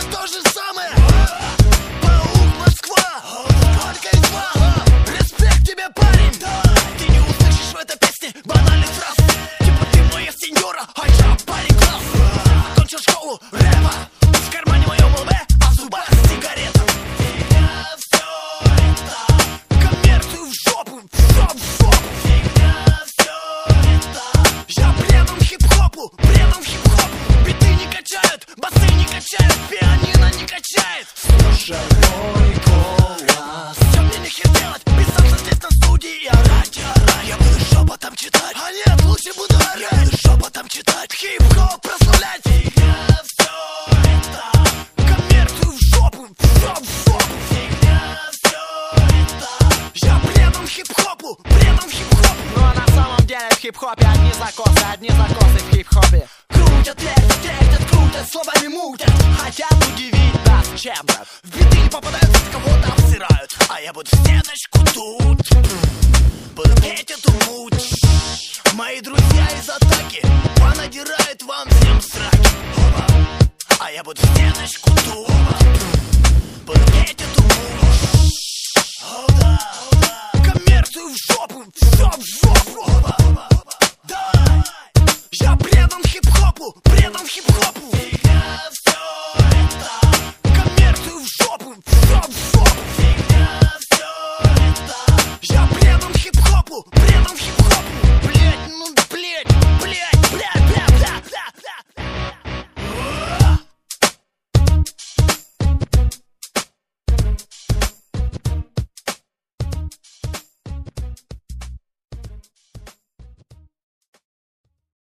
то же самое. Паук, Москва, только два. Респект тебе, парень. Ты не услышишь в этой песне банальных фраз, типа ты моя сеньора, а я парень класс. Кончил школу рэпа, в кармане моем ЛБ, а в зубах сигарета. Всегда все это коммерцию в жопу, все в жопу. Всегда все это. Я предан хип-хопу, предан хип-хопу. Биты не качают, басы не качают, пианино не качает. Слушай мой голос. Что мне нехер делать? Писаться здесь на студии и орать, я буду шепотом читать. А нет, лучше буду орать. Я буду шепотом читать. Хип-хоп прославлять. Всегда все это коммерцию в жопу, все в жопу. Всегда все это. Я предан хип-хопу, предан хип-хопу. Ну а на самом деле в хип-хопе одни закосы в хип-хопе. Крутят, вертят, крутят, словами мутят. Хотят удивить нас чем-то. В биты не попадают, кого-то обсирают. А я буду в стеночку тут, буду петь эту муть. Мои друзья из атаки понадирают вам всем сраки. А я буду в стеночку тут, буду петь эту муть. Коммерцию в жопу, все в жопу.